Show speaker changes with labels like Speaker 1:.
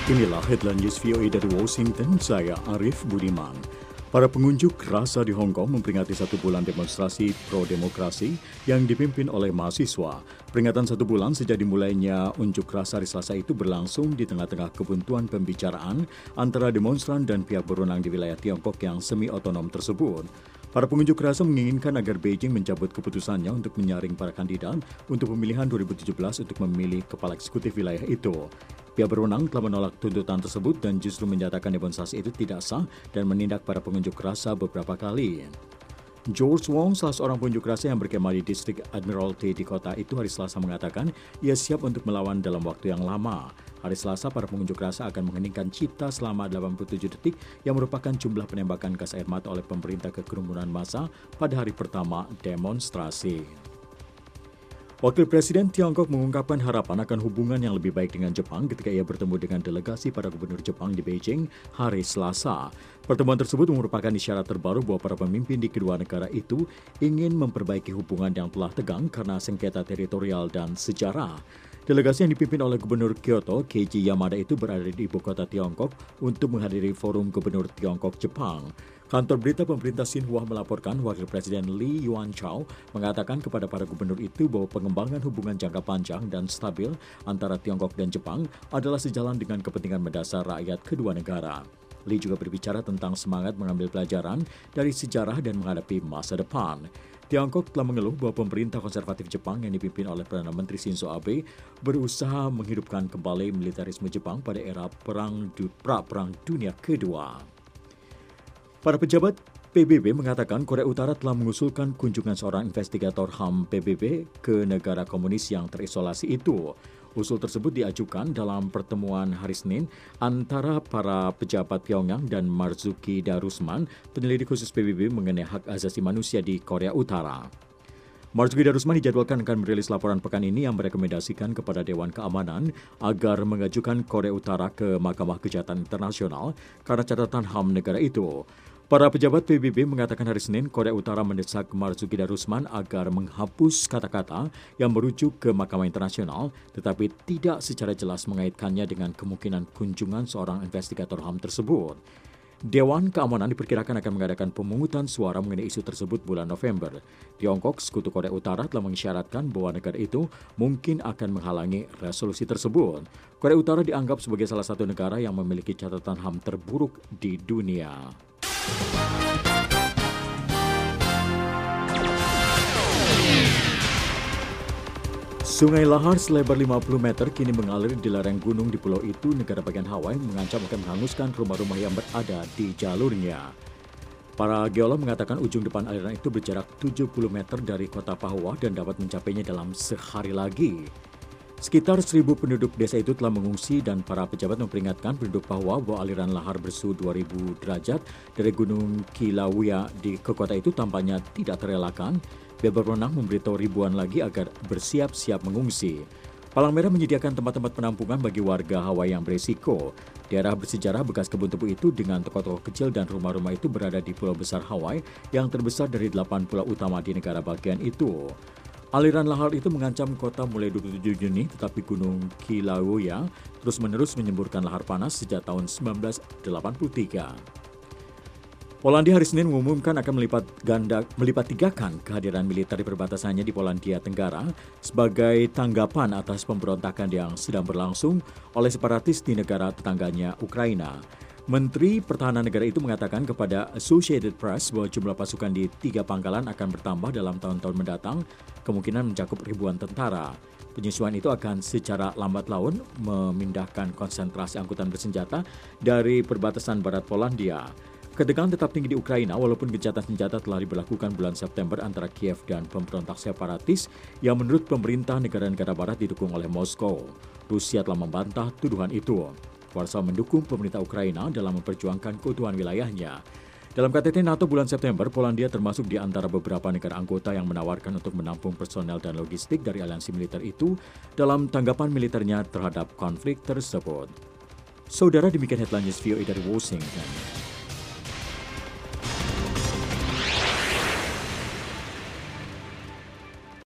Speaker 1: Inilah headline news VOA dari Washington, saya Arif Budiman. Para pengunjuk rasa di Hong Kong memperingati 1 bulan demonstrasi pro-demokrasi yang dipimpin oleh mahasiswa. Peringatan 1 bulan sejak dimulainya unjuk rasa hari Selasa itu berlangsung di tengah-tengah kebuntuan pembicaraan antara demonstran dan pihak berwenang di wilayah Tiongkok yang semi-otonom tersebut. Para pengunjuk rasa menginginkan agar Beijing mencabut keputusannya untuk menyaring para kandidat untuk pemilihan 2017 untuk memilih kepala eksekutif wilayah itu. Pihak berwenang telah menolak tuntutan tersebut dan justru menyatakan demonstrasi itu tidak sah dan menindak para pengunjuk rasa beberapa kali. George Wong, salah seorang pengunjuk rasa yang berkemah di distrik Admiralty di kota itu hari Selasa mengatakan ia siap untuk melawan dalam waktu yang lama. Hari Selasa, para pengunjuk rasa akan mengheningkan cipta selama 87 detik yang merupakan jumlah penembakan gas air mata oleh pemerintah ke kerumunan massa pada hari pertama demonstrasi. Wakil Presiden Tiongkok mengungkapkan harapan akan hubungan yang lebih baik dengan Jepang ketika ia bertemu dengan delegasi para gubernur Jepang di Beijing hari Selasa. Pertemuan tersebut merupakan isyarat terbaru bahwa para pemimpin di kedua negara itu ingin memperbaiki hubungan yang telah tegang karena sengketa teritorial dan sejarah. Delegasi yang dipimpin oleh Gubernur Kyoto, Keiji Yamada itu berada di ibu kota Tiongkok untuk menghadiri Forum Gubernur Tiongkok-Jepang. Kantor berita pemerintah Xinhua melaporkan Wakil Presiden Lee Yuanchao mengatakan kepada para gubernur itu bahwa pengembangan hubungan jangka panjang dan stabil antara Tiongkok dan Jepang adalah sejalan dengan kepentingan mendasar rakyat kedua negara. Lee juga berbicara tentang semangat mengambil pelajaran dari sejarah dan menghadapi masa depan. Tiongkok telah mengeluh bahwa pemerintah konservatif Jepang yang dipimpin oleh Perdana Menteri Shinzo Abe berusaha menghidupkan kembali militerisme Jepang pada era Perang Dunia Kedua. Para pejabat PBB mengatakan Korea Utara telah mengusulkan kunjungan seorang investigator HAM PBB ke negara komunis yang terisolasi itu. Usul tersebut diajukan dalam pertemuan hari Senin antara para pejabat Pyongyang dan Marzuki Darusman, penyelidik khusus PBB mengenai hak asasi manusia di Korea Utara. Marzuki Darusman dijadwalkan akan merilis laporan pekan ini yang merekomendasikan kepada Dewan Keamanan agar mengajukan Korea Utara ke Mahkamah Kejahatan Internasional karena catatan HAM negara itu. Para pejabat PBB mengatakan hari Senin Korea Utara mendesak Marzuki Darusman agar menghapus kata-kata yang merujuk ke Mahkamah Internasional tetapi tidak secara jelas mengaitkannya dengan kemungkinan kunjungan seorang investigator HAM tersebut. Dewan Keamanan diperkirakan akan mengadakan pemungutan suara mengenai isu tersebut bulan November. Tiongkok, sekutu Korea Utara, telah mengisyaratkan bahwa negara itu mungkin akan menghalangi resolusi tersebut. Korea Utara dianggap sebagai salah satu negara yang memiliki catatan HAM terburuk di dunia. Sungai lahar selebar 50 meter kini mengalir di lereng gunung di pulau itu, negara bagian Hawaii, mengancam akan menghanguskan rumah-rumah yang berada di jalurnya. Para geolog mengatakan ujung depan aliran itu berjarak 70 meter dari kota Pahoa dan dapat mencapainya dalam sehari lagi. Sekitar 1.000 penduduk desa itu telah mengungsi dan para pejabat memperingatkan penduduk Pahoa bahwa aliran lahar bersuhu 2.000 derajat dari Gunung Kilauea ke kota itu tampaknya tidak terelakkan. Pihak berwenang memberitahu ribuan lagi agar bersiap-siap mengungsi. Palang Merah menyediakan tempat-tempat penampungan bagi warga Hawaii yang berisiko. Daerah bersejarah bekas kebun tebu itu dengan toko-toko kecil dan rumah-rumah itu berada di pulau besar Hawaii yang terbesar dari 8 pulau utama di negara bagian itu. Aliran lahar itu mengancam kota mulai 27 Juni, tetapi Gunung Kilauea terus-menerus menyemburkan lahar panas sejak tahun 1983. Polandia hari Senin mengumumkan akan melipat tigakan kehadiran militer di perbatasannya di Polandia Tenggara sebagai tanggapan atas pemberontakan yang sedang berlangsung oleh separatis di negara tetangganya Ukraina. Menteri Pertahanan negara itu mengatakan kepada Associated Press bahwa jumlah pasukan di 3 pangkalan akan bertambah dalam tahun-tahun mendatang, kemungkinan mencakup ribuan tentara. Penyesuaian itu akan secara lambat laun memindahkan konsentrasi angkutan bersenjata dari perbatasan barat Polandia. Ketegangan tetap tinggi di Ukraina walaupun gencatan senjata telah diberlakukan bulan September antara Kiev dan pemberontak separatis yang menurut pemerintah negara-negara barat didukung oleh Moskow. Rusia telah membantah tuduhan itu. Warsaw mendukung pemerintah Ukraina dalam memperjuangkan keutuhan wilayahnya. Dalam KTT NATO bulan September, Polandia termasuk di antara beberapa negara anggota yang menawarkan untuk menampung personel dan logistik dari aliansi militer itu dalam tanggapan militernya terhadap konflik tersebut. Saudara, demikian headline news VOA dari Washington.